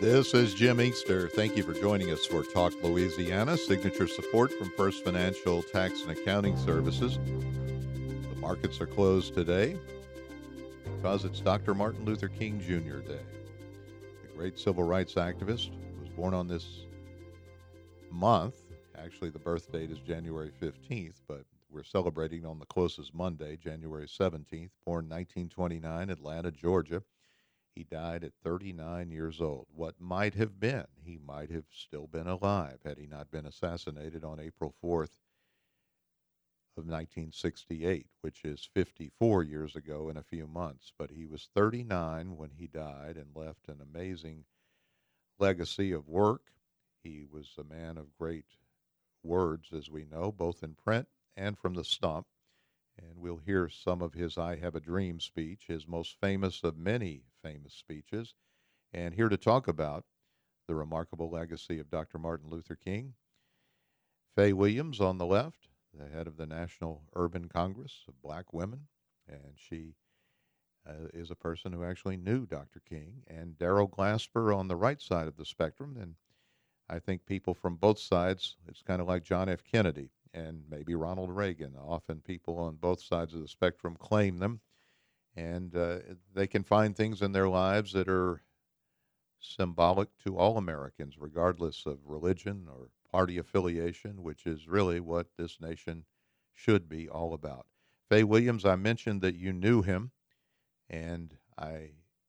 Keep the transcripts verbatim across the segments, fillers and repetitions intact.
This is Jim Inkster. Thank you for joining us for Talk Louisiana. Signature support from First Financial Tax and Accounting Services. The markets are closed today because it's Doctor Martin Luther King Junior Day. The great civil rights activist was born on this month. Actually, the birth date is January fifteenth, but we're celebrating on the closest Monday, January seventeenth. Born nineteen twenty-nine, Atlanta, Georgia. He died at thirty-nine years old. What might have been? He might have still been alive had he not been assassinated on April fourth of nineteen sixty-eight, which is fifty-four years ago in a few months. But he was thirty-nine when he died and left an amazing legacy of work. He was a man of great words, as we know, both in print and from the stump. And we'll hear some of his I Have a Dream speech, his most famous of many famous speeches. And here to talk about the remarkable legacy of Doctor Martin Luther King, Faye Williams on the left, the head of the National Urban Congress of Black Women. And she uh, is a person who actually knew Doctor King. And Daryl Glasper on the right side of the spectrum. And I think people from both sides, it's kind of like John F. Kennedy and maybe Ronald Reagan. Often people on both sides of the spectrum claim them, and uh, they can find things in their lives that are symbolic to all Americans, regardless of religion or party affiliation, which is really what this nation should be all about. Faye Williams, I mentioned that you knew him, and I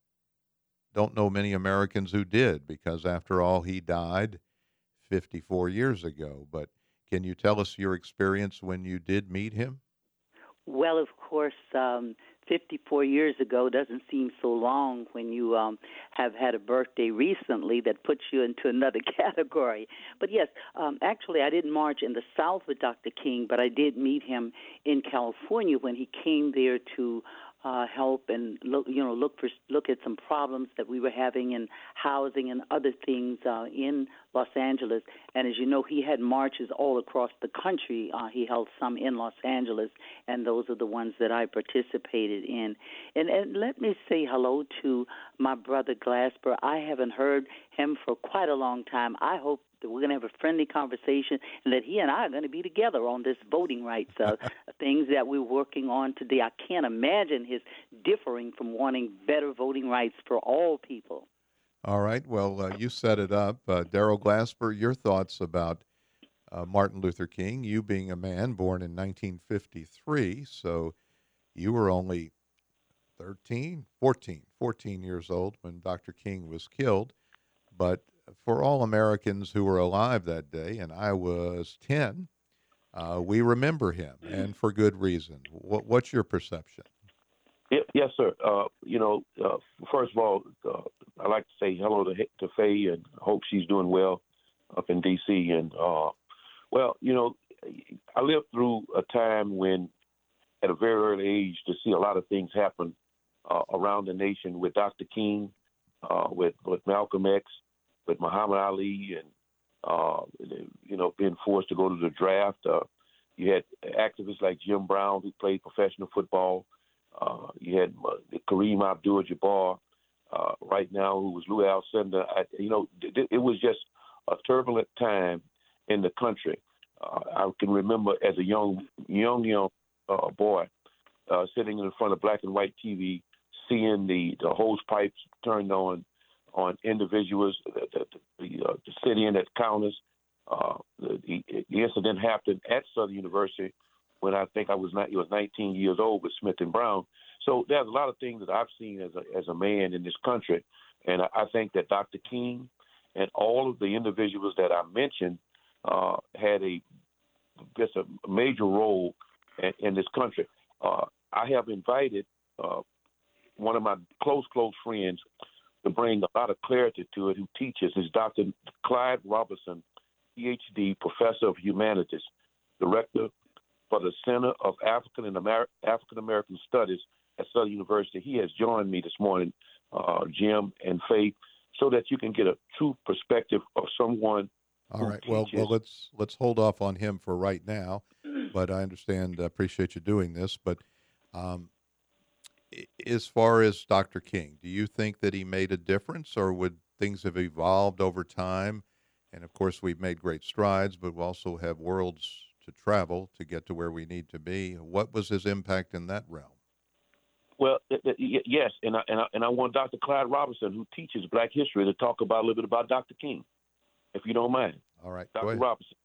don't know many Americans who did, because after all, he died fifty-four years ago. But can you tell us your experience when you did meet him? Well, of course, um, fifty-four years ago doesn't seem so long when you um, have had a birthday recently that puts you into another category. But yes, um, actually, I didn't march in the South with Doctor King, but I did meet him in California when he came there to Uh, help and look, you know, look for look at some problems that we were having in housing and other things uh, in Los Angeles. And as you know, he had marches all across the country. Uh, he held some in Los Angeles, and those are the ones that I participated in. And, and let me say hello to my brother Glasper. I haven't heard him for quite a long time. I hope that we're going to have a friendly conversation and that he and I are going to be together on this voting rights uh, things that we're working on today. I can't imagine his differing from wanting better voting rights for all people. All right. Well, uh, you set it up. Uh, Daryl Glasper, your thoughts about uh, Martin Luther King, you being a man born in nineteen fifty-three, so you were only thirteen, fourteen, fourteen years old when Doctor King was killed. But for all Americans who were alive that day, and I was ten, uh, we remember him, and for good reason. What, what's your perception? Yes, sir. Uh, you know, uh, first of all, uh, I'd like to say hello to, to Faye and hope she's doing well up in D C. And, uh, well, you know, I lived through a time when, at a very early age, to see a lot of things happen uh, around the nation with Doctor King, uh, with, with Malcolm X, with Muhammad Ali, and, uh, you know, being forced to go to the draft. Uh, you had activists like Jim Brown, who played professional football. Uh, you had uh, Kareem Abdul-Jabbar uh, right now, who was Lou Alcindor. I, you know, it, it was just a turbulent time in the country. Uh, I can remember as a young, young, young uh, boy uh, sitting in front of black and white T V, seeing the, the hose pipes turned on on individuals, the, the, the, uh, the sitting at counters. Uh, the, the, the incident happened at Southern University when I think I was not, he was nineteen years old with Smith and Brown. So there's a lot of things that I've seen as a as a man in this country, and I, I think that Doctor King and all of the individuals that I mentioned uh, had a just a major role in, in this country. Uh, I have invited uh, one of my close close friends to bring a lot of clarity to it, who teaches, is Doctor Clyde Robertson, P H D, Professor of Humanities, Director for the Center of African and Amer- African American Studies at Southern University. He has joined me this morning, uh, Jim and Faith, so that you can get a true perspective of someone. All right. Well, well, let's let's hold off on him for right now. But I understand, I appreciate you doing this. But um, as far as Doctor King, do you think that he made a difference, or would things have evolved over time. And of course, we've made great strides, but we also have worlds to travel to get to where we need to be. What was his impact in that realm? Well, th- th- y- yes, and I, and I and I want Doctor Clyde Robinson, who teaches Black history, to talk about a little bit about Doctor King, if you don't mind. All right, Doctor Robinson.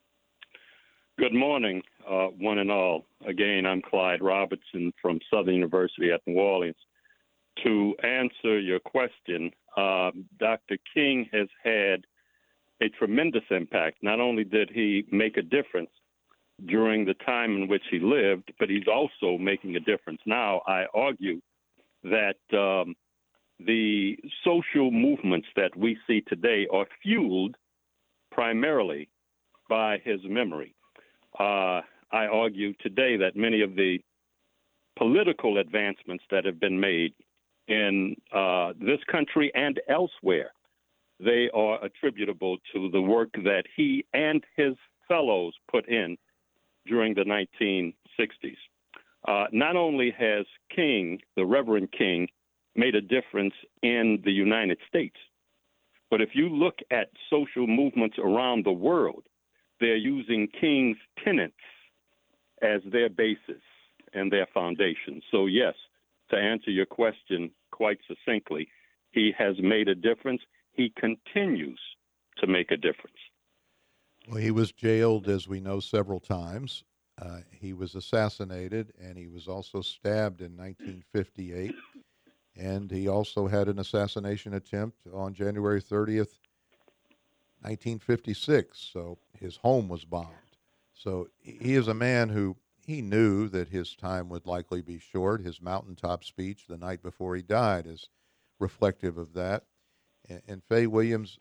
Good morning, uh, one and all. Again, I'm Clyde Robertson from Southern University at New Orleans. To answer your question, uh, Doctor King has had a tremendous impact. Not only did he make a difference during the time in which he lived, but he's also making a difference now. I argue that um, the social movements that we see today are fueled primarily by his memory. Uh, I argue today that many of the political advancements that have been made in uh, this country and elsewhere, they are attributable to the work that he and his fellows put in during the nineteen sixties. Uh, not only has King, the Reverend King, made a difference in the United States, but if you look at social movements around the world, they're using King's tenets as their basis and their foundation. So yes, to answer your question quite succinctly, he has made a difference. He continues to make a difference. Well, he was jailed, as we know, several times. Uh, he was assassinated, and he was also stabbed in nineteen fifty-eight. And he also had an assassination attempt on January thirtieth, nineteen fifty-six. So his home was bombed. So he is a man who he knew that his time would likely be short. His mountaintop speech the night before he died is reflective of that. And, and Faye Williams,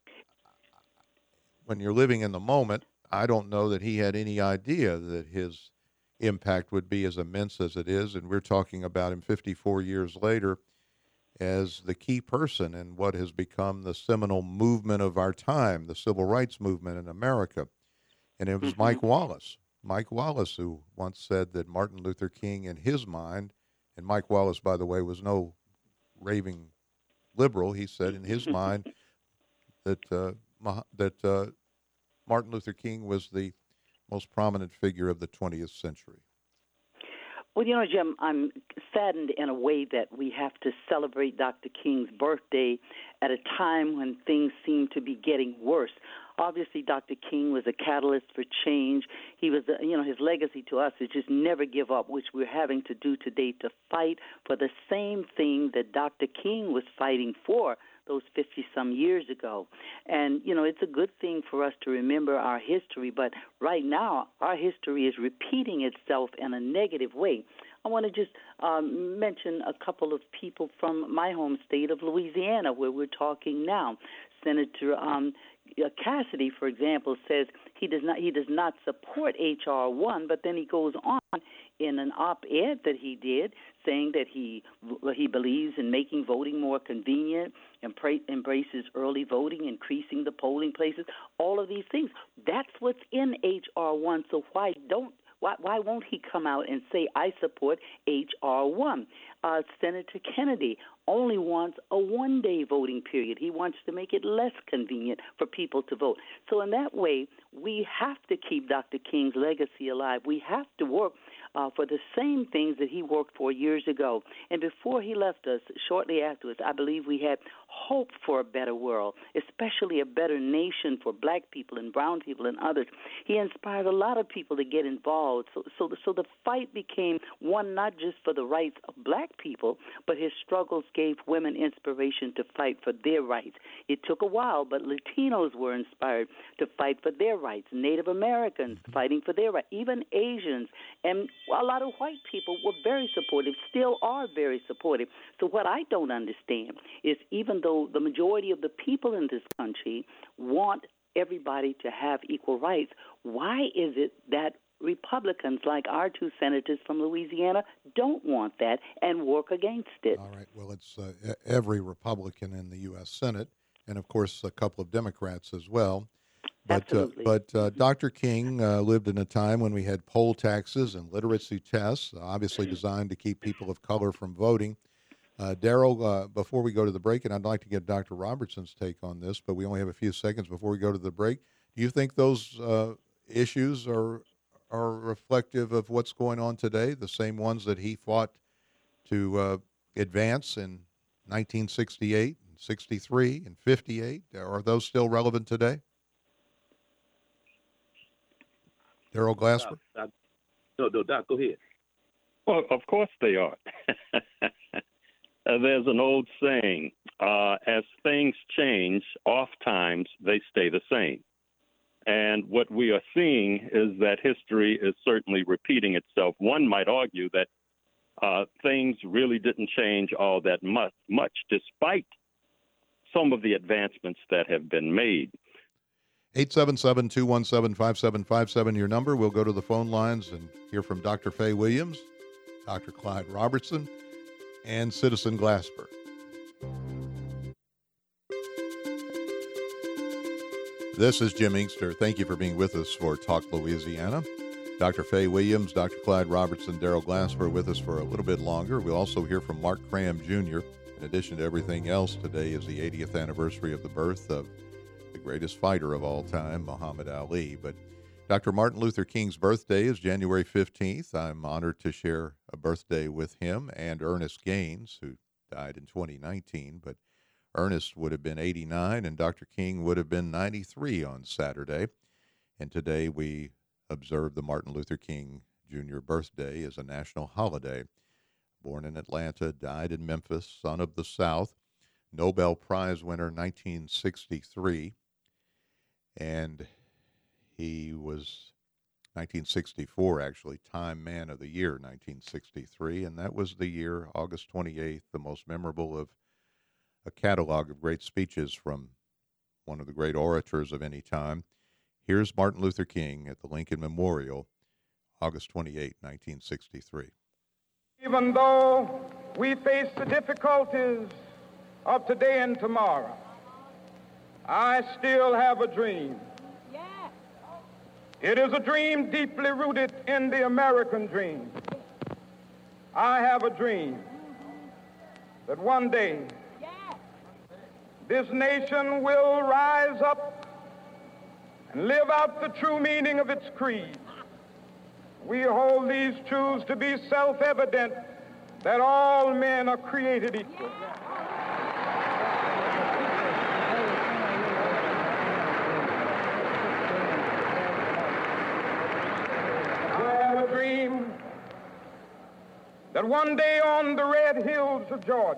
when you're living in the moment, I don't know that he had any idea that his impact would be as immense as it is. And we're talking about him fifty-four years later as the key person in what has become the seminal movement of our time, the civil rights movement in America. And it was mm-hmm. Mike Wallace. Mike Wallace, who once said that Martin Luther King, in his mind, and Mike Wallace, by the way, was no raving liberal. He said in his mind that uh, that uh, Martin Luther King was the most prominent figure of the twentieth century. Well, you know, Jim, I'm saddened in a way that we have to celebrate Doctor King's birthday at a time when things seem to be getting worse. Obviously, Doctor King was a catalyst for change. He was, a, you know, his legacy to us is just never give up, which we're having to do today to fight for the same thing that Doctor King was fighting for those fifty-some years ago. And, you know, it's a good thing for us to remember our history, but right now our history is repeating itself in a negative way. I want to just um, mention a couple of people from my home state of Louisiana where we're talking now. Senator um, Cassidy, for example, says he does not he does not support H R one, but then he goes on in an op-ed that he did saying that he he believes in making voting more convenient, embraces early voting, increasing the polling places, all of these things. That's what's in H R one, so why don't Why, why won't he come out and say, I support H R one? Uh, Senator Kennedy only wants a one-day voting period. He wants to make it less convenient for people to vote. So in that way, we have to keep Doctor King's legacy alive. We have to work uh, for the same things that he worked for years ago. And before he left us, shortly afterwards, I believe we had hope for a better world, especially a better nation for black people and brown people and others. He inspired a lot of people to get involved. So, so, the, so the fight became one not just for the rights of black people, but his struggles gave women inspiration to fight for their rights. It took a while, but Latinos were inspired to fight for their rights, Native Americans fighting for their rights, even Asians, and a lot of white people were very supportive, still are very supportive. So what I don't understand is even though the majority of the people in this country want everybody to have equal rights, why is it that Republicans like our two senators from Louisiana don't want that and work against it? All right. Well, it's uh, every Republican in the U S Senate and, of course, a couple of Democrats as well. But, uh, but uh, Doctor King uh, lived in a time when we had poll taxes and literacy tests, obviously designed to keep people of color from voting. Uh, Daryl, uh, before we go to the break, and I'd like to get Doctor Robertson's take on this, but we only have a few seconds before we go to the break. Do you think those uh, issues are are reflective of what's going on today, the same ones that he fought to uh, advance in nineteen sixty-eight, and sixty-three, and fifty-eight? Are those still relevant today? Daryl Glasper? Doc, no, no, Doc, go ahead. Well, of course they are. Uh, there's an old saying, uh, as things change, oftentimes they stay the same. And what we are seeing is that history is certainly repeating itself. One might argue that uh, things really didn't change all that much, much, despite some of the advancements that have been made. eight seven seven, two one seven, five seven five seven, your number. We'll go to the phone lines and hear from Doctor Fay Williams, Doctor Clyde Robertson, and Citizen Glasper. This is Jim Inkster. Thank you for being with us for Talk Louisiana. Doctor Fay Williams, Doctor Clyde Robertson, Daryl Glasper with us for a little bit longer. We'll also hear from Mark Cram Junior In addition to everything else, today is the eightieth anniversary of the birth of the greatest fighter of all time, Muhammad Ali. But Doctor Martin Luther King's birthday is January fifteenth. I'm honored to share a birthday with him and Ernest Gaines, who died in twenty nineteen. But Ernest would have been eighty-nine, and Doctor King would have been ninety-three on Saturday. And today we observe the Martin Luther King Junior birthday as a national holiday. Born in Atlanta, died in Memphis, son of the South, Nobel Prize winner nineteen sixty-three. And he was nineteen sixty-four, actually, Time Man of the Year, nineteen sixty-three, and that was the year, August twenty-eighth, the most memorable of a catalog of great speeches from one of the great orators of any time. Here's Martin Luther King at the Lincoln Memorial, August twenty-eighth, nineteen sixty-three. Even though we face the difficulties of today and tomorrow, I still have a dream. It is a dream deeply rooted in the American dream. I have a dream that one day this nation will rise up and live out the true meaning of its creed. We hold these truths to be self-evident, that all men are created equal. That one day on the red hills of Georgia,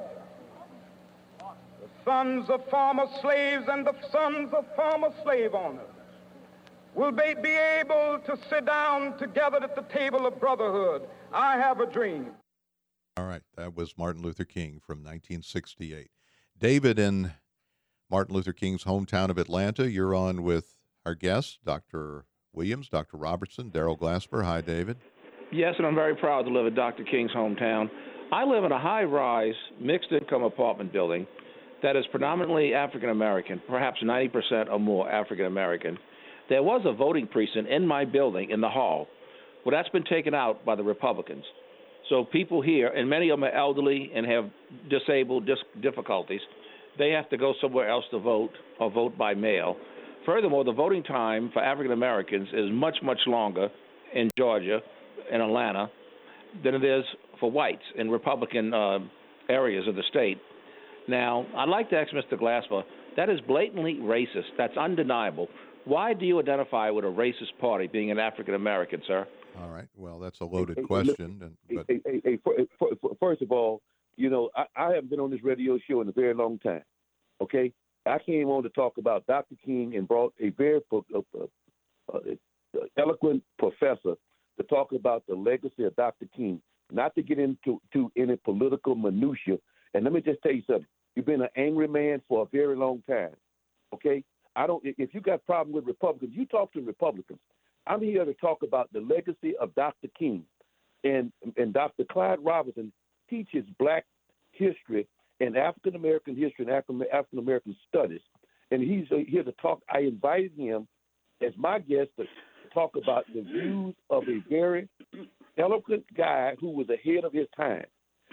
the sons of former slaves and the sons of former slave owners will be, be able to sit down together at the table of brotherhood. I have a dream. All right, that was Martin Luther King from nineteen sixty-eight. David, in Martin Luther King's hometown of Atlanta, you're on with our guests, Doctor Williams, Doctor Robertson, Daryl Glasper. Hi, David. Yes, and I'm very proud to live in Doctor King's hometown. I live in a high-rise, mixed-income apartment building that is predominantly African-American, perhaps ninety percent or more African-American. There was a voting precinct in my building in the hall. Well, that's been taken out by the Republicans. So people here, and many of them are elderly and have disabled dis- difficulties, they have to go somewhere else to vote or vote by mail. Furthermore, the voting time for African-Americans is much, much longer in Georgia, in Atlanta, than it is for whites in Republican uh, areas of the state. Now, I'd like to ask Mister Glasper, that is blatantly racist. That's undeniable. Why do you identify with a racist party, being an African-American, sir? All right. Well, that's a loaded hey, question. Look, and, but... hey, hey, hey, for, for, first of all, you know, I, I haven't been on this radio show in a very long time, okay? I came on to talk about Doctor King and brought a very uh, uh, uh, eloquent professor to talk about the legacy of Doctor King, not to get into to any political minutia. And let me just tell you something. You've been an angry man for a very long time, okay? I don't. If you got problem with Republicans, you talk to Republicans. I'm here to talk about the legacy of Doctor King. And, and Doctor Clyde Robertson teaches black history and African-American history and African-American studies. And he's here to talk. I invited him as my guest to talk about the views of a very eloquent guy who was ahead of his time.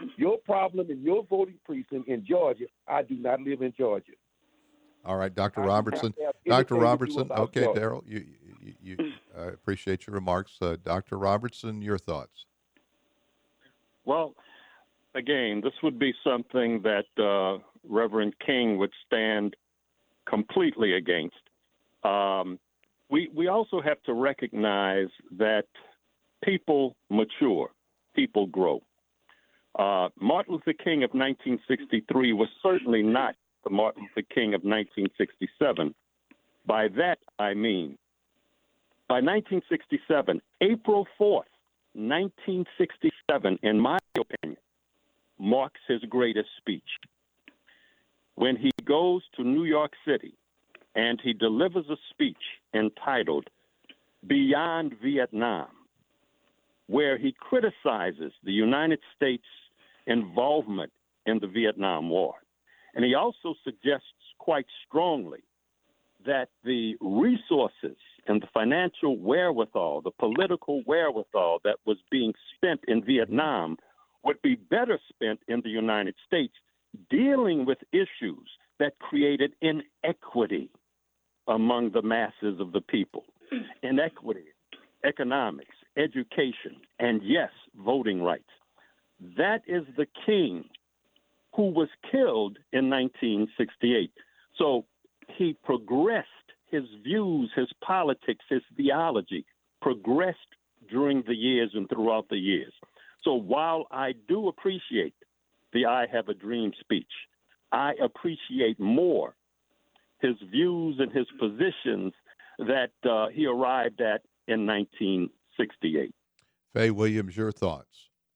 your problem in your voting precinct in Georgia. I do not live in Georgia. All right, Doctor I Robertson. Doctor Robertson. Okay, Daryl, you, you, you, you I appreciate your remarks. Uh, Doctor Robertson, your thoughts. Well, again, this would be something that uh, Reverend King would stand completely against. Um, we we also have to recognize that people mature, people grow. Uh, Martin Luther King of nineteen sixty-three was certainly not the Martin Luther King of nineteen sixty-seven. By that, I mean, by nineteen sixty-seven, April fourth, nineteen sixty-seven, in my opinion, marks his greatest speech. When he goes to New York City and he delivers a speech entitled Beyond Vietnam, where he criticizes the United States' involvement in the Vietnam War. And he also suggests quite strongly that the resources and the financial wherewithal, the political wherewithal that was being spent in Vietnam would be better spent in the United States dealing with issues that created inequity among the masses of the people. Inequity, economics, education, and yes, voting rights. That is the king who was killed in nineteen sixty-eight. So he progressed his views, his politics, his theology, progressed during the years and throughout the years. So while I do appreciate the I Have a Dream speech, I appreciate more his views and his positions that uh, he arrived at in nineteen sixty-eight. Faye Williams, your thoughts?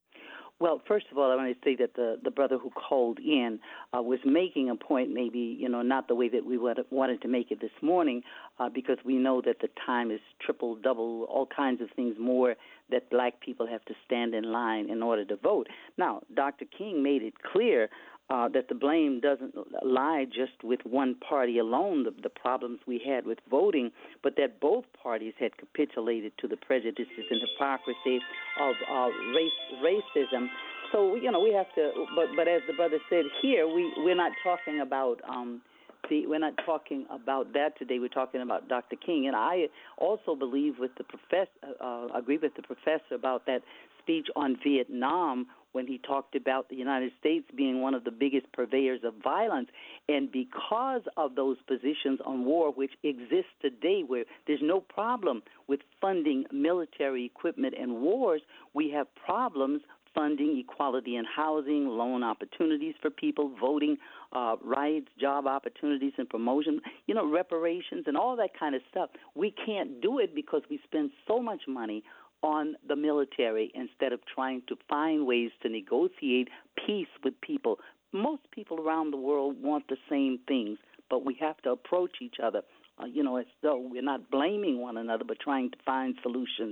Well, first of all, I want to say that the, the brother who called in uh, was making a point, maybe, you know, not the way that we would, wanted to make it this morning, uh, because we know that the time is triple, double, all kinds of things more that black people have to stand in line in order to vote. Now, Doctor King made it clear uh, that the blame doesn't lie just with one party alone, the, the problems we had with voting, but that both parties had capitulated to the prejudices and hypocrisy of uh, race, racism. So, you know, we have to, but, but as the brother said here, we, we're not talking about, um, the, we're not talking about that today. We're talking about Doctor King. And I also believe with the professor, uh, agree with the professor about that speech on Vietnam when he talked about the United States being one of the biggest purveyors of violence. And because of those positions on war, which exist today, where there's no problem with funding military equipment and wars, we have problems funding equality in housing, loan opportunities for people, voting uh, rights, job opportunities and promotion, you know, reparations and all that kind of stuff. We can't do it because we spend so much money on the military instead of trying to find ways to negotiate peace with people. Most people around the world want the same things, but we have to approach each other, uh, you know, as though we're not blaming one another, but trying to find solutions.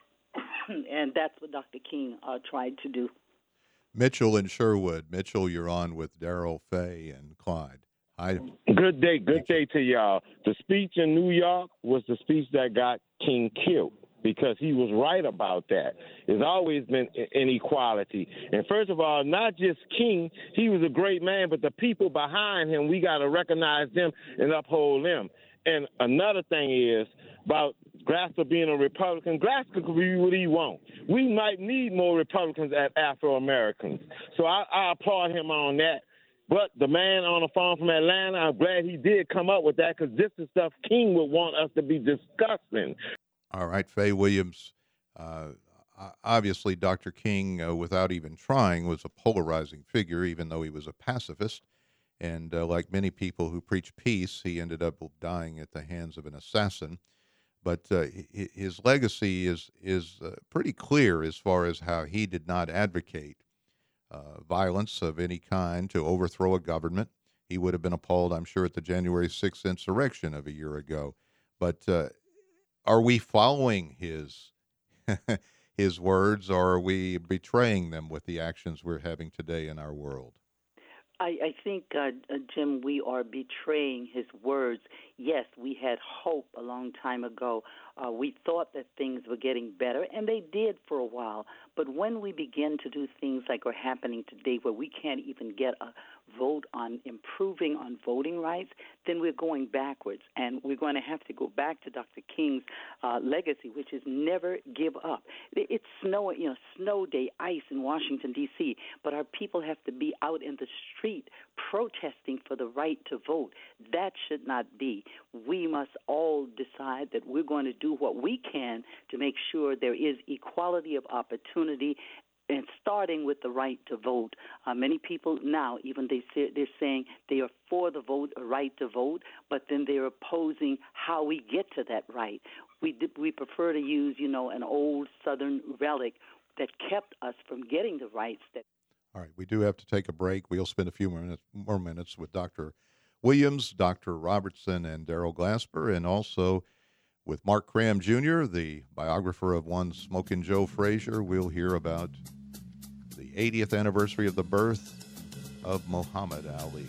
And that's what Doctor King uh, tried to do. Mitchell in Sherwood. Mitchell, you're on with Daryl, Faye, and Clyde. Hi. Good day, good day to y'all. The speech in New York was the speech that got King killed, because he was right about that. There's always been inequality. And first of all, not just King, he was a great man, but the people behind him, we got to recognize them and uphold them. And another thing is about Grassley being a Republican. Grassley could be what he wants. We might need more Republicans as Afro-Americans. So I, I applaud him on that. But the man on the phone from Atlanta, I'm glad he did come up with that, because this is stuff King would want us to be discussing. All right, Faye Williams. Uh, obviously, Doctor King, uh, without even trying, was a polarizing figure, even though he was a pacifist. And uh, like many people who preach peace, he ended up dying at the hands of an assassin. But uh, his legacy is is uh, pretty clear as far as how he did not advocate uh, violence of any kind to overthrow a government. He would have been appalled, I'm sure, at the January sixth insurrection of a year ago. But uh, are we following his his words, or are we betraying them with the actions we're having today in our world? I, I think, uh, uh, Jim, we are betraying his words. Yes, we had hope a long time ago. Uh, we thought that things were getting better, and they did for a while. But when we begin to do things like are happening today, where we can't even get a vote on improving on voting rights, then we're going backwards. And we're going to have to go back to Doctor King's uh, legacy, which is never give up. It's snow, you know, snow day, ice in Washington, D C, but our people have to be out in the street protesting for the right to vote. That should not be. We must all decide that we're going to do what we can to make sure there is equality of opportunity, and starting with the right to vote. Uh, many people now, even they say, they're saying they are for the vote, a right to vote, but then they're opposing how we get to that right. We we prefer to use, you know, an old Southern relic that kept us from getting the rights that. All right, we do have to take a break. We'll spend a few more minutes, more minutes with Doctor Williams, Doctor Robertson, and Darrell Glasper, and also with Mark Cram Junior, the biographer of one Smokin' Joe Frazier. We'll hear about the eightieth anniversary of the birth of Muhammad Ali.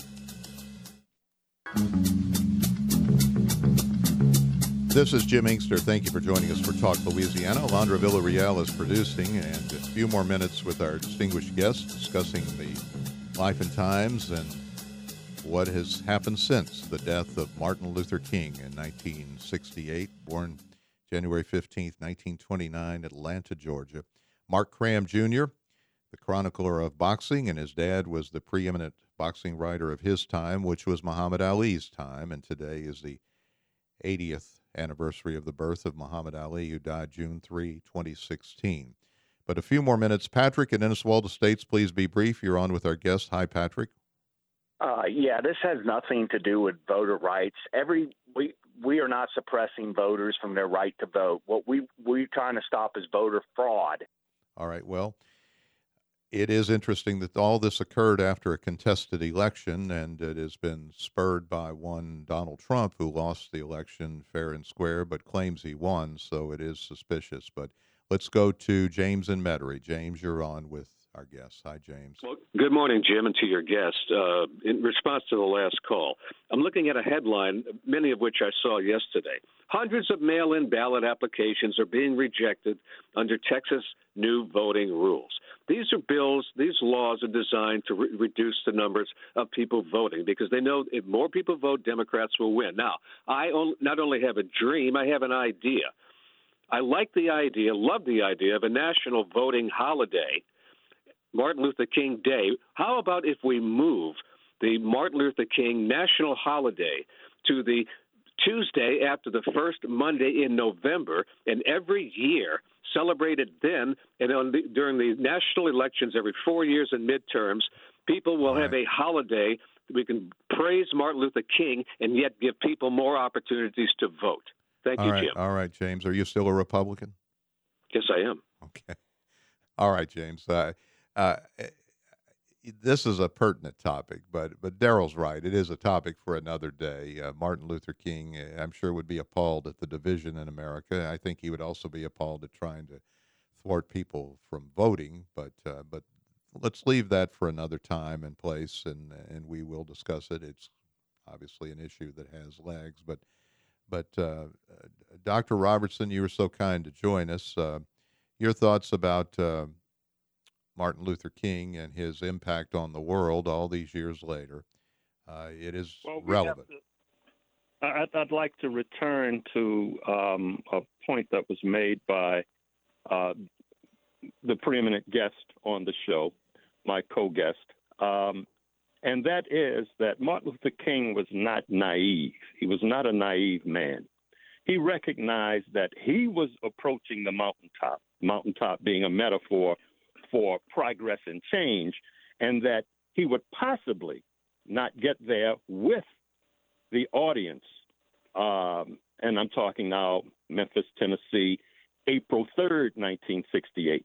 This is Jim Inkster. Thank you for joining us for Talk Louisiana. Alondra Villarreal is producing, and a few more minutes with our distinguished guests discussing the life and times and what has happened since the death of Martin Luther King in nineteen sixty-eight, born January fifteenth, nineteen twenty-nine, Atlanta, Georgia. Mark Cram Junior, the chronicler of boxing, and his dad was the preeminent boxing writer of his time, which was Muhammad Ali's time, and today is the eightieth anniversary of the birth of Muhammad Ali, who died June third, twenty sixteen. But a few more minutes. Patrick in Inniswalda Estates, please be brief. You're on with our guest. Hi, Patrick. Uh, yeah, this has nothing to do with voter rights. Every we we are not suppressing voters from their right to vote. What we we're trying to stop is voter fraud. All right. Well, it is interesting that all this occurred after a contested election, and it has been spurred by one Donald Trump, who lost the election fair and square, but claims he won. So it is suspicious. But let's go to James in Metairie. James, you're on with our guest. Hi, James. Well, good morning, Jim, and to your guest. Uh, in response to the last call, I'm looking at a headline, many of which I saw yesterday. Hundreds of mail-in ballot applications are being rejected under Texas new voting rules. These are bills, these laws are designed to re- reduce the numbers of people voting because they know if more people vote, Democrats will win. Now, I on- not only have a dream, I have an idea. I like the idea, love the idea of a national voting holiday, Martin Luther King Day. How about if we move the Martin Luther King national holiday to the Tuesday after the first Monday in November, and every year celebrated then, and on the, during the national elections every four years and midterms, people will right. have a holiday. We can praise Martin Luther King and yet give people more opportunities to vote. Thank all you, right. Jim. All right, James. Are you still a Republican? Yes, I am. Okay. All right, James. Uh, uh, this is a pertinent topic, but but Darrell's right. It is a topic for another day. Uh, Martin Luther King, I'm sure, would be appalled at the division in America. I think he would also be appalled at trying to thwart people from voting. But uh, but let's leave that for another time and place, and and we will discuss it. It's obviously an issue that has legs. But but uh, Doctor Robertson, you were so kind to join us. Uh, your thoughts about uh, Martin Luther King and his impact on the world all these years later. Uh, it is well, we relevant. To, I'd, I'd like to return to um, a point that was made by uh, the preeminent guest on the show, my co-guest, um, and that is that Martin Luther King was not naive. He was not a naive man. He recognized that he was approaching the mountaintop, mountaintop being a metaphor for progress and change, and that he would possibly not get there with the audience. Um, and I'm talking now Memphis, Tennessee, April third, nineteen sixty-eight.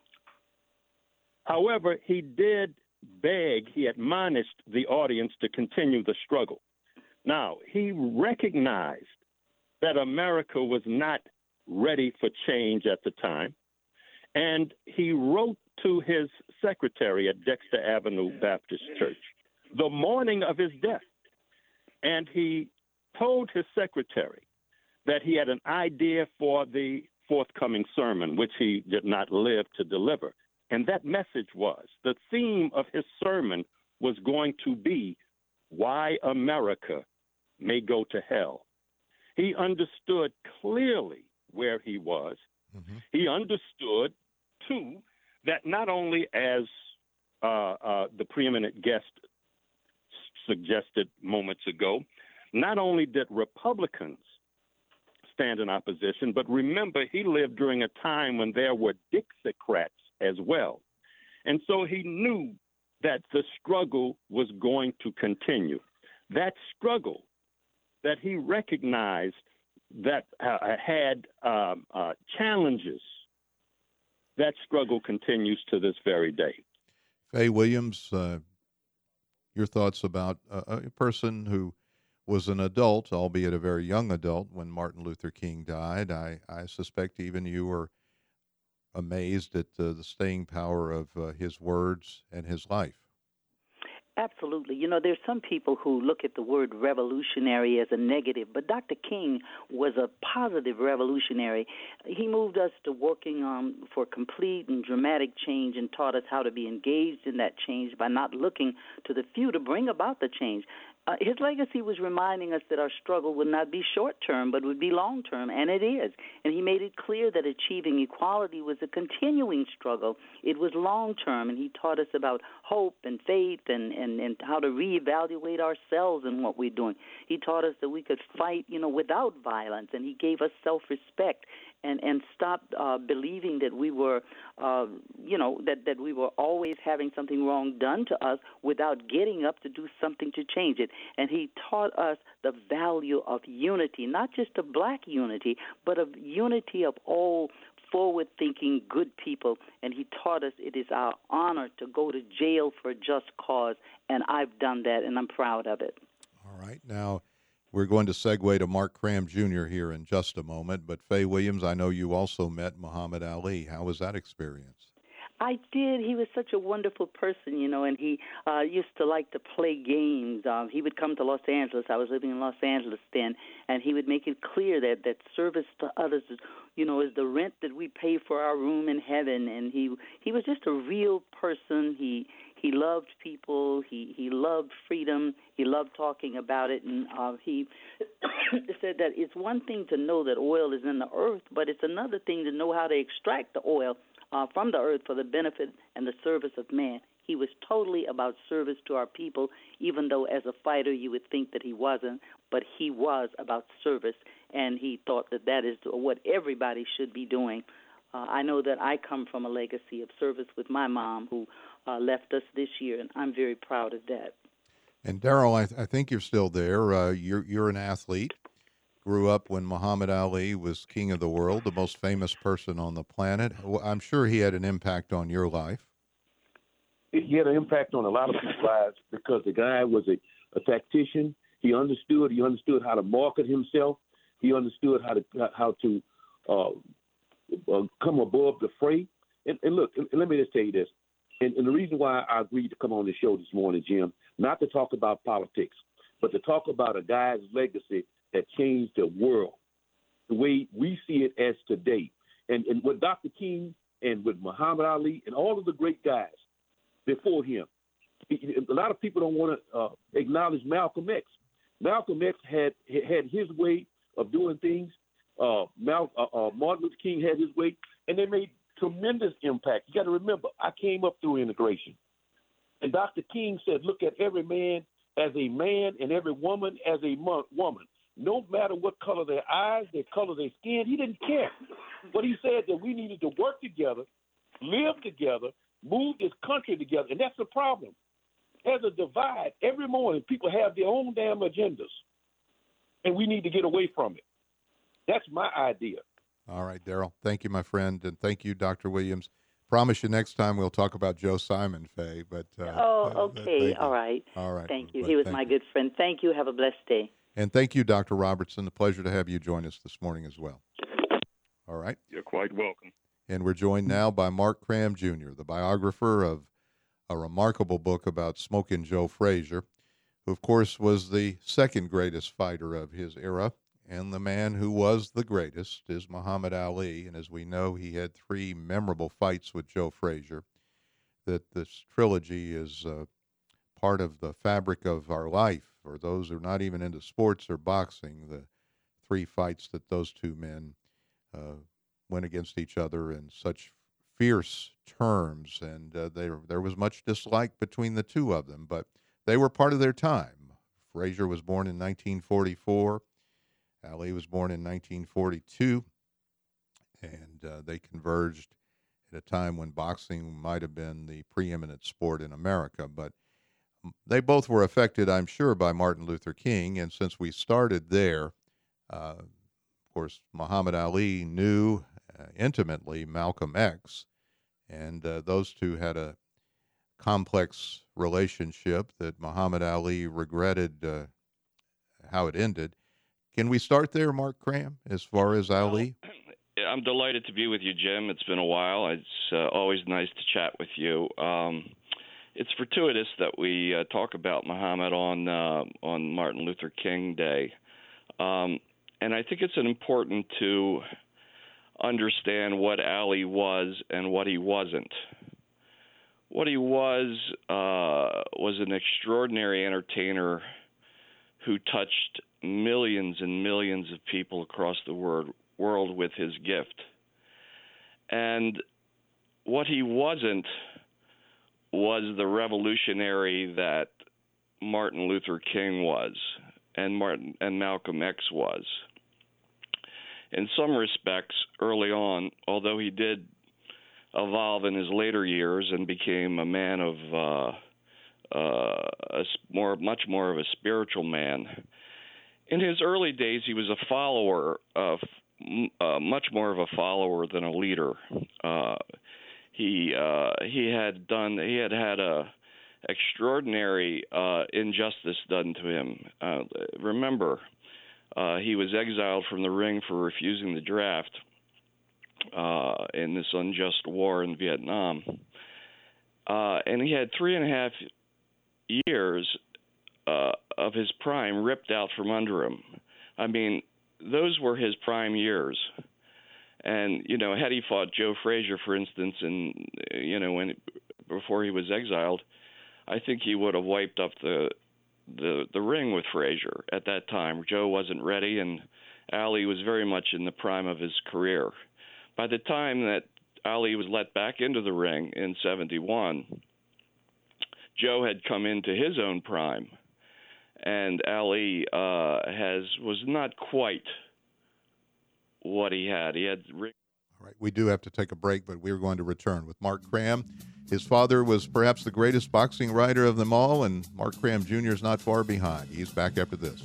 However, he did beg, he admonished the audience to continue the struggle. Now, he recognized that America was not ready for change at the time, and he wrote to his secretary at Dexter Avenue Baptist Church, the morning of his death. And he told his secretary that he had an idea for the forthcoming sermon, which he did not live to deliver. And that message was, the theme of his sermon was going to be why America may go to hell. He understood clearly where he was. Mm-hmm. He understood, too, that not only as uh, uh, the preeminent guest suggested moments ago, not only did Republicans stand in opposition, but remember, he lived during a time when there were Dixiecrats as well. And so he knew that the struggle was going to continue. That struggle that he recognized that uh, had um, uh, challenges, that struggle continues to this very day. Faye Williams, uh, your thoughts about uh, a person who was an adult, albeit a very young adult, when Martin Luther King died. I, I suspect even you were amazed at uh, the staying power of uh, his words and his life. Absolutely. You know, there's some people who look at the word revolutionary as a negative, but Doctor King was a positive revolutionary. He moved us to working um, for complete and dramatic change and taught us how to be engaged in that change by not looking to the few to bring about the change. Uh, his legacy was reminding us that our struggle would not be short-term, but would be long-term, and it is. And he made it clear that achieving equality was a continuing struggle. It was long-term, and he taught us about hope and faith and, and, and how to reevaluate ourselves and what we're doing. He taught us that we could fight, you know, without violence, and he gave us self-respect and, and stopped uh, believing that we were, uh, you know, that, that we were always having something wrong done to us without getting up to do something to change it. And he taught us the value of unity, not just of black unity, but of unity of all forward-thinking, good people. And he taught us it is our honor to go to jail for a just cause, and I've done that, and I'm proud of it. All right. Now, we're going to segue to Mark Cram Junior here in just a moment, but Faye Williams, I know you also met Muhammad Ali. How was that experience? I did. He was such a wonderful person, you know, and he uh, used to like to play games. Um, he would come to Los Angeles. I was living in Los Angeles then, and he would make it clear that, that service to others is, you know, is the rent that we pay for our room in heaven. And he he was just a real person. He he loved people. He he loved freedom. He loved talking about it. And uh, he said that it's one thing to know that oil is in the earth, but it's another thing to know how to extract the oil Uh, from the earth for the benefit and the service of man. He was totally about service to our people, even though as a fighter you would think that he wasn't, but he was about service, and he thought that that is what everybody should be doing. Uh, I know that I come from a legacy of service with my mom, who uh, left us this year, and I'm very proud of that. And Daryl, I, th- I think you're still there. Uh, you're you're an athlete. Grew up when Muhammad Ali was king of the world, the most famous person on the planet. I'm sure he had an impact on your life. He had an impact on a lot of people's lives because the guy was a, a tactician. He understood. He understood how to market himself. He understood how to how to uh, uh, come above the fray. And, and look, and let me just tell you this. And, and the reason why I agreed to come on the show this morning, Jim, not to talk about politics, but to talk about a guy's legacy that changed the world, the way we see it as today. And, and with Doctor King and with Muhammad Ali and all of the great guys before him, a lot of people don't want to uh, acknowledge Malcolm X. Malcolm X had had his way of doing things. Uh, Mal, uh, uh, Martin Luther King had his way, and they made tremendous impact. You got to remember, I came up through integration. And Doctor King said, look at every man as a man and every woman as a mo- woman. No matter what color their eyes, their color their skin, he didn't care. But he said that we needed to work together, live together, move this country together. And that's the problem. There's a divide. Every morning, people have their own damn agendas, and we need to get away from it. That's my idea. All right, Daryl. Thank you, my friend, and thank you, Doctor Williams. Promise you next time we'll talk about Joe Simon, Faye. But uh, oh, okay, uh, all right. All right. Thank you. But he was my you. good friend. Thank you. Have a blessed day. And thank you, Doctor Robertson. A pleasure to have you join us this morning as well. All right. You're quite welcome. And we're joined now by Mark Cram Junior, the biographer of a remarkable book about Smokin' Joe Frazier, who, of course, was the second greatest fighter of his era. And the man who was the greatest is Muhammad Ali. And as we know, he had three memorable fights with Joe Frazier. That this trilogy is uh, part of the fabric of our life. For those who are not even into sports or boxing, the three fights that those two men uh, went against each other in such fierce terms. And uh, there, there was much dislike between the two of them, but they were part of their time. Frazier was born in nineteen forty-four. Ali was born in nineteen forty-two. And uh, they converged at a time when boxing might have been the preeminent sport in America. But they both were affected, I'm sure, by Martin Luther King. And since we started there, uh, of course, Muhammad Ali knew uh, intimately Malcolm X. And uh, those two had a complex relationship that Muhammad Ali regretted uh, how it ended. Can we start there, Mark Cram, as far as Ali? I'm delighted to be with you, Jim. It's been a while. It's uh, always nice to chat with you. Um, it's fortuitous that we uh, talk about Muhammad on uh, on Martin Luther King Day. Um, and I think it's important to understand what Ali was and what he wasn't. What he was uh, was an extraordinary entertainer who touched millions and millions of people across the world. world with his gift. And what he wasn't was the revolutionary that Martin Luther King was and Martin and Malcolm X was. In some respects, early on, although he did evolve in his later years and became a man of uh, uh, a more, much more of a spiritual man, in his early days, he was a follower of Uh, much more of a follower than a leader. Uh, he uh, he had done he had had a extraordinary uh, injustice done to him. Uh, remember, uh, he was exiled from the ring for refusing the draft uh, in this unjust war in Vietnam, uh, and he had three and a half years uh, of his prime ripped out from under him. I mean, those were his prime years. And, you know, had he fought Joe Frazier, for instance, and, you know, when before he was exiled, I think he would have wiped up the the, the ring with Frazier at that time. Joe wasn't ready, and Ali was very much in the prime of his career. By the time that Ali was let back into the ring in seventy-one, Joe had come into his own prime. And Ali uh, has was not quite what he had. He had. All right, we do have to take a break, but we're going to return with Mark Cram. His father was perhaps the greatest boxing writer of them all, and Mark Cram Junior is not far behind. He's back after this.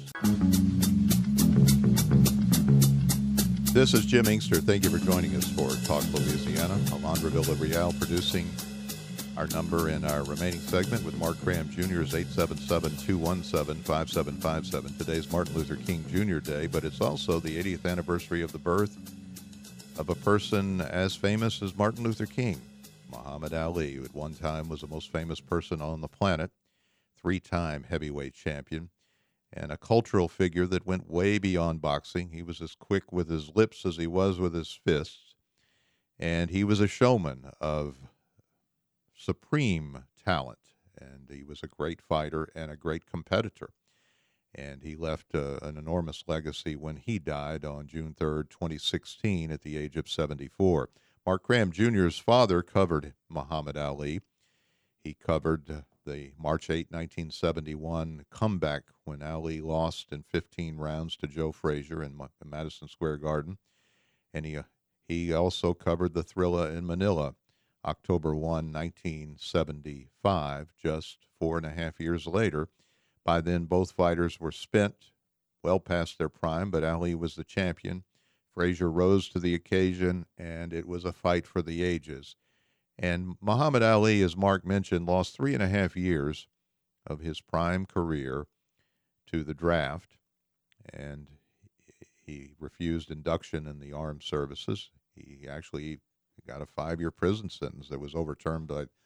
This is Jim Inkster. Thank you for joining us for Talk Louisiana. Alondra Villarreal producing. Our number in our remaining segment with Mark Cram Junior is eight seven seven, two one seven, five seven five seven. Today's Martin Luther King Junior Day, but it's also the eightieth anniversary of the birth of a person as famous as Martin Luther King, Muhammad Ali, who at one time was the most famous person on the planet, three-time heavyweight champion, and a cultural figure that went way beyond boxing. He was as quick with his lips as he was with his fists, and he was a showman of supreme talent, and he was a great fighter and a great competitor. And he left uh, an enormous legacy when he died on June third, twenty sixteen, at the age of seventy-four. Mark Cram Junior's father covered Muhammad Ali. He covered the March eighth, nineteen seventy-one comeback when Ali lost in fifteen rounds to Joe Frazier in Madison Square Garden. And he, uh, he also covered the Thrilla in Manila, October first, nineteen seventy-five, just four and a half years later. By then, both fighters were spent, well past their prime, but Ali was the champion. Frazier rose to the occasion, and it was a fight for the ages. And Muhammad Ali, as Mark mentioned, lost three and a half years of his prime career to the draft, and he refused induction in the armed services. He actually He got a five-year prison sentence that was overturned by,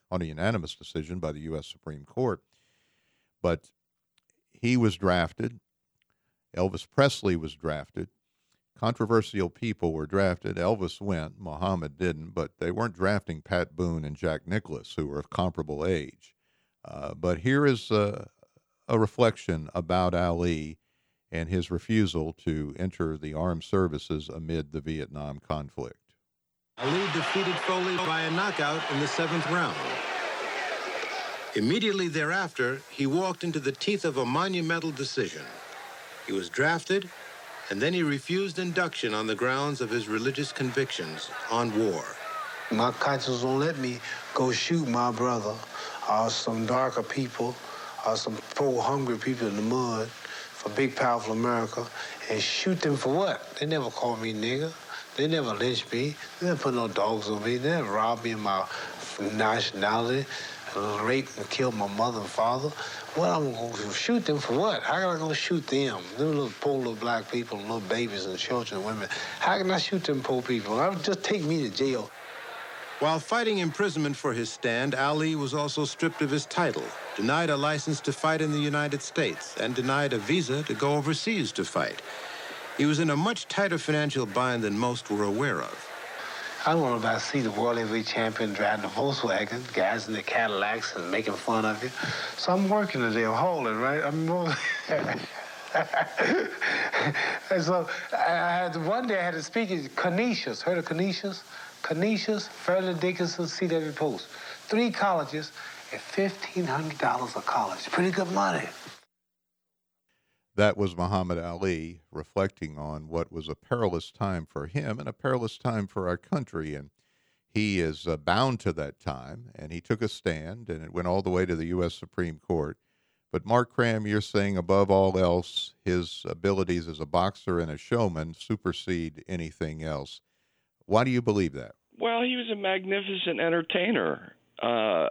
on a unanimous decision by the U S Supreme Court. But he was drafted. Elvis Presley was drafted. Controversial people were drafted. Elvis went. Muhammad didn't. But they weren't drafting Pat Boone and Jack Nicklaus, who were of comparable age. Uh, but here is uh, a reflection about Ali and his refusal to enter the armed services amid the Vietnam conflict. Ali defeated Foley by a knockout in the seventh round. Immediately thereafter, he walked into the teeth of a monumental decision. He was drafted, and then he refused induction on the grounds of his religious convictions on war. My conscience won't let me go shoot my brother or some darker people or some poor, hungry people in the mud for big, powerful America and shoot them for what? They never called me nigger. They never lynched me. They never put no dogs on me. They never robbed me of my nationality, raped and killed my mother and father. What, I'm going to shoot them for what? How am I going to shoot them? Them little poor little black people, little babies and children and women. How can I shoot them poor people? I would just take me to jail. While fighting imprisonment for his stand, Ali was also stripped of his title, denied a license to fight in the United States, and denied a visa to go overseas to fight. He was in a much tighter financial bind than most were aware of. I don't want to see the world heavyweight champion driving the Volkswagen, guys in the Cadillacs and making fun of you. So I'm working today, I'm hauling, right? I'm and so I had one day I had to speak at Canisius. Heard of Canisius? Canisius, Fairleigh Dickinson, C W Post. Three colleges at fifteen hundred dollars a college. Pretty good money. That was Muhammad Ali reflecting on what was a perilous time for him and a perilous time for our country. And he is uh, bound to that time, and he took a stand, and it went all the way to the U S Supreme Court. But Mark Cram, you're saying above all else, his abilities as a boxer and a showman supersede anything else. Why do you believe that? Well, he was a magnificent entertainer. Uh,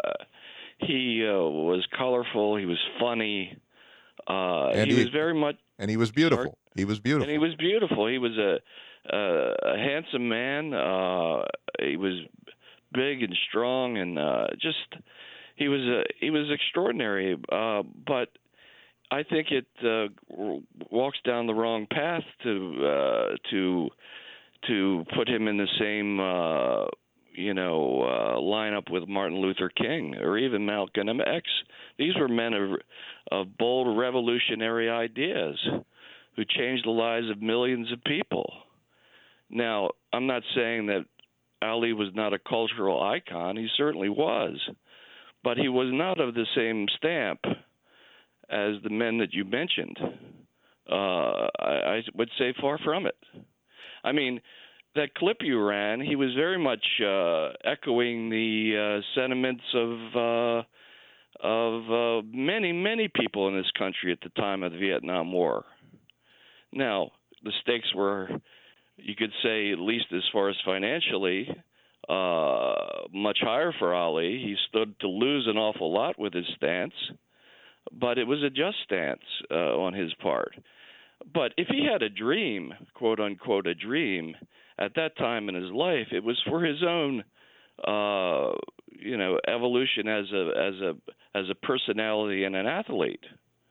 he uh, was colorful. He was funny. Uh, and he, he was very much, and he was beautiful. Sorry? He was beautiful. And he was beautiful. He was a a, a handsome man. Uh, he was big and strong, and uh, just he was a he was extraordinary. Uh, but I think it uh, walks down the wrong path to uh, to to put him in the same uh, you know uh, lineup with Martin Luther King or even Malcolm X. These were men of of bold revolutionary ideas who changed the lives of millions of people. Now, I'm not saying that Ali was not a cultural icon. He certainly was. But he was not of the same stamp as the men that you mentioned. Uh, I, I would say far from it. I mean, that clip you ran, he was very much uh, echoing the uh, sentiments of uh, of uh, many, many people in this country at the time of the Vietnam War. Now, the stakes were, you could say, at least as far as financially, uh, much higher for Ali. He stood to lose an awful lot with his stance, but it was a just stance uh, on his part. But if he had a dream, quote unquote, a dream, at that time in his life, it was for his own, uh, you know, evolution as a as a as a personality and an athlete.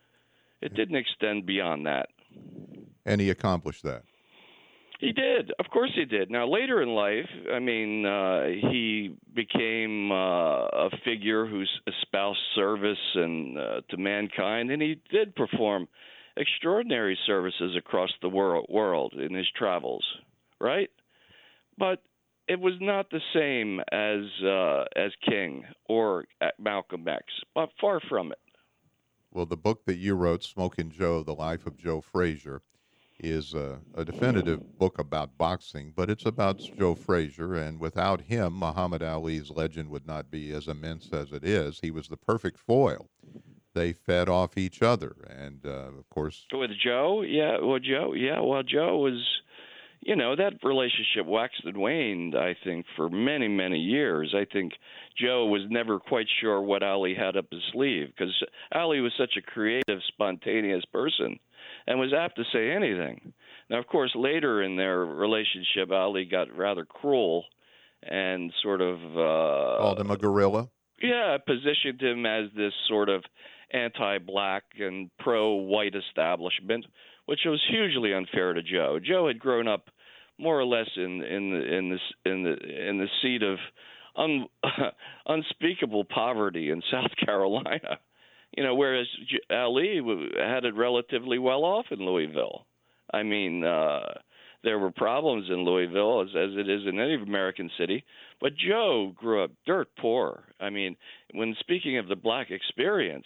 It didn't extend beyond that. And he accomplished that. He did. Of course he did. Now, later in life, I mean, uh, he became uh, a figure who espoused service and uh, to mankind, and he did perform extraordinary services across the world, world in his travels, right? But it was not the same as uh, as King or Malcolm X, but far from it. Well, the book that you wrote, Smokin' Joe, The Life of Joe Frazier, is a, a definitive book about boxing, but it's about Joe Frazier, and without him, Muhammad Ali's legend would not be as immense as it is. He was the perfect foil. They fed off each other, and, uh, of course... With Joe? Yeah, well, Joe, yeah, well, Joe was... You know, that relationship waxed and waned, I think, for many, many years. I think Joe was never quite sure what Ali had up his sleeve because Ali was such a creative, spontaneous person and was apt to say anything. Now, of course, later in their relationship, Ali got rather cruel and sort of... Uh, Called him a gorilla? Yeah, positioned him as this sort of anti-black and pro-white establishment, which was hugely unfair to Joe. Joe had grown up more or less in in the in the in the in the seat of un, unspeakable poverty in South Carolina, you know, whereas Ali had it relatively well off in Louisville. I mean, uh, there were problems in Louisville, as, as it is in any American city, but Joe grew up dirt poor. I mean, when speaking of the black experience,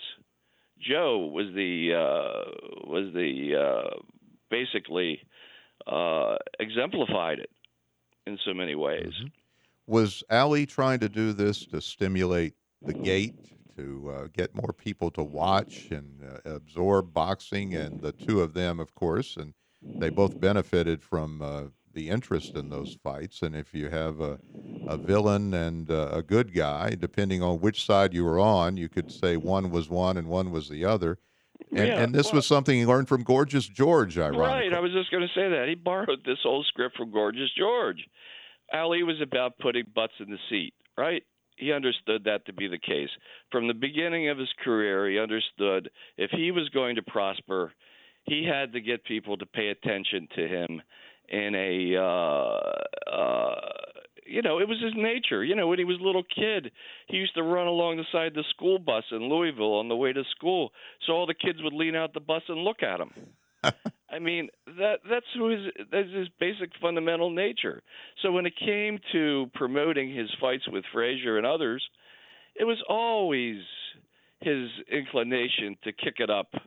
Joe was the uh, was the uh, basically uh, exemplified it in so many ways. Mm-hmm. Was Ali trying to do this to stimulate the gate, to uh, get more people to watch and uh, absorb boxing? And the two of them, of course, and they both benefited from uh, the interest in those fights. And if you have a, a villain and uh, a good guy, depending on which side you were on, you could say one was one and one was the other. And, Yeah, and this well- was something he learned from Gorgeous George, ironically. Right, I was just going to say that. He borrowed this whole script from Gorgeous George. Ali was about putting butts in the seat, right? He understood that to be the case. From the beginning of his career, he understood if he was going to prosper, he had to get people to pay attention to him in a, uh, uh, you know, it was his nature. You know, when he was a little kid, he used to run along the side of the school bus in Louisville on the way to school, so all the kids would lean out the bus and look at him. I mean, that that's who his that's his basic fundamental nature. So when it came to promoting his fights with Frazier and others, it was always his inclination to kick it up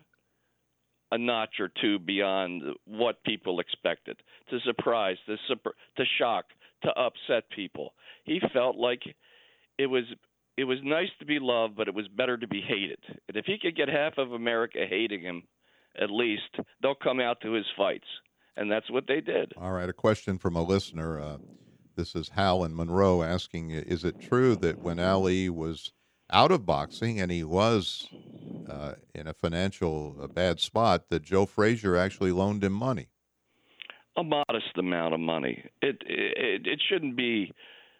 a notch or two beyond what people expected, to surprise, to super, to shock, to upset people. He felt like it was it was nice to be loved, but it was better to be hated. And if he could get half of America hating him, at least, they'll come out to his fights. And that's what they did. All right, a question from a listener. Uh, this is Hal in Monroe asking, is it true that when Ali was out of boxing and he was uh, in a financial uh, bad spot, that Joe Frazier actually loaned him money? A modest amount of money. It it, it shouldn't be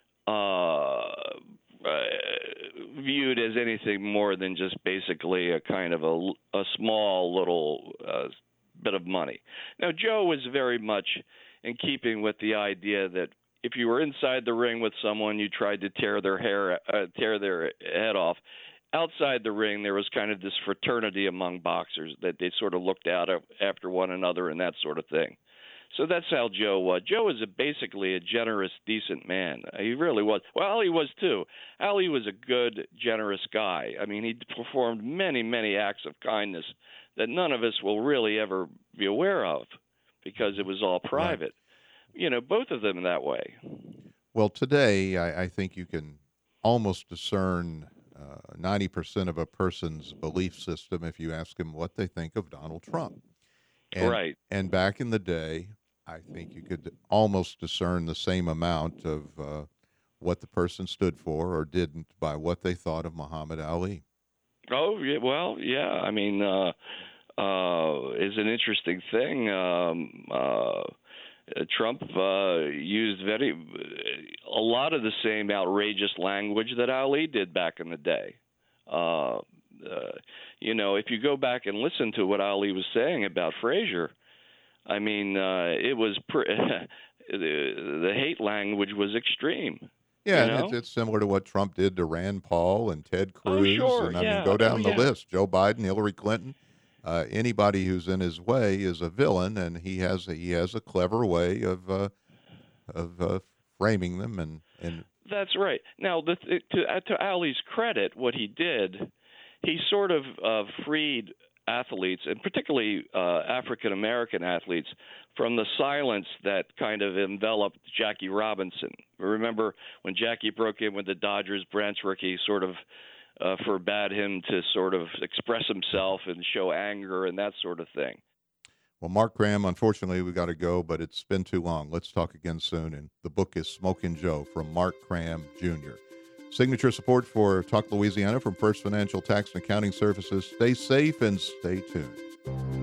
uh, uh, viewed as anything more than just basically a kind of a, a small little uh, bit of money. Now, Joe was very much in keeping with the idea that if you were inside the ring with someone, you tried to tear their hair, uh, tear their head off. Outside the ring, there was kind of this fraternity among boxers that they sort of looked out after one another and that sort of thing. So that's how Joe was. Joe was a, basically a generous, decent man. He really was. Well, Ali was too. Ali was a good, generous guy. I mean, he performed many, many acts of kindness that none of us will really ever be aware of because it was all private. Right. You know, both of them that way. Well, today, I, I think you can almost discern uh, ninety percent of a person's belief system if you ask them what they think of Donald Trump. And, right. And back in the day, I think you could almost discern the same amount of uh, what the person stood for or didn't by what they thought of Muhammad Ali. Oh, yeah, well, yeah. I mean, uh, uh, is an interesting thing. Um, uh, Trump uh, used very a lot of the same outrageous language that Ali did back in the day. Uh, uh, you know, if you go back and listen to what Ali was saying about Frazier, I mean, uh, it was pre- the, the hate language was extreme. Yeah, you know? and it's, it's similar to what Trump did to Rand Paul and Ted Cruz. Oh, sure, and I yeah. mean, go down oh, the yeah. list. Joe Biden, Hillary Clinton. Uh, anybody who's in his way is a villain, and he has a, he has a clever way of uh, of uh, framing them. And, and That's right. Now, the, to uh, to Ali's credit, what he did, he sort of uh, freed athletes, and particularly uh, African American athletes, from the silence that kind of enveloped Jackie Robinson. Remember when Jackie broke in with the Dodgers, Branch Rickey sort of uh, forbade him to sort of express himself and show anger and that sort of thing. Well, Mark Graham, unfortunately, we got to go, but it's been too long. Let's talk again soon. And the book is Smokin' Joe from Mark Graham, Junior Signature support for Talk Louisiana from First Financial Tax and Accounting Services. Stay safe and stay tuned.